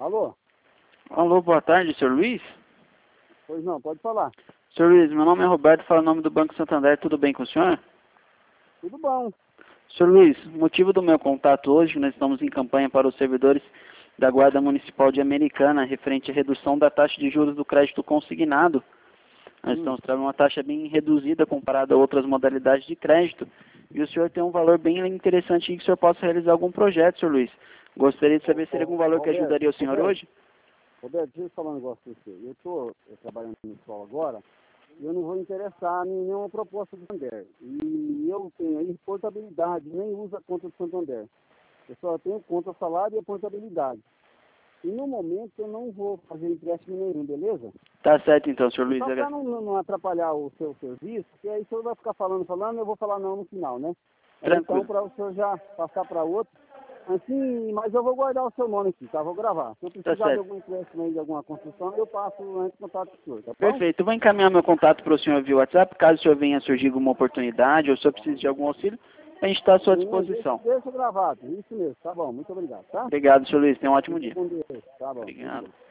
Alô? Alô, boa tarde, senhor Luiz? Pois não, pode falar. Senhor Luiz, meu nome é Roberto, falo em nome do Banco Santander, tudo bem com o senhor? Tudo bom. Senhor Luiz, o motivo do meu contato hoje, nós estamos em campanha para os servidores da Guarda Municipal de Americana, referente à redução da taxa de juros do crédito consignado. Nós estamos trazendo uma taxa bem reduzida comparada a outras modalidades de crédito, e o senhor tem um valor bem interessante em que o senhor possa realizar algum projeto, senhor Luiz. Gostaria de saber se teria algum valor que ajudaria o senhor hoje? Roberto, deixa eu falar um negócio com você. Eu estou trabalhando no escola agora e eu não vou interessar em nenhuma proposta do Santander. E eu tenho aí portabilidade, nem uso a conta do Santander. Eu só tenho conta salário e a portabilidade. E no momento eu não vou fazer empréstimo nenhum, beleza? Tá certo então, senhor Luiz. Só para não atrapalhar o seu serviço, porque aí o senhor vai ficar falando, eu vou falar não no final, né? Tranquilo. Então, para o senhor já passar para outro. Assim, mas eu vou guardar o seu nome aqui, tá? Vou gravar. Se eu precisar de certo. algum empréstimo aí, de alguma construção, eu passo antes contato com o senhor, tá bom? Perfeito. Eu vou encaminhar meu contato para o senhor via WhatsApp, caso o senhor venha a surgir alguma oportunidade ou se o senhor precise de algum auxílio, a gente está à sua disposição. Deixa gravado, isso mesmo, tá bom, muito obrigado, tá? Obrigado, senhor Luiz. Tenha um ótimo dia. Com Deus, tá bom. Obrigado.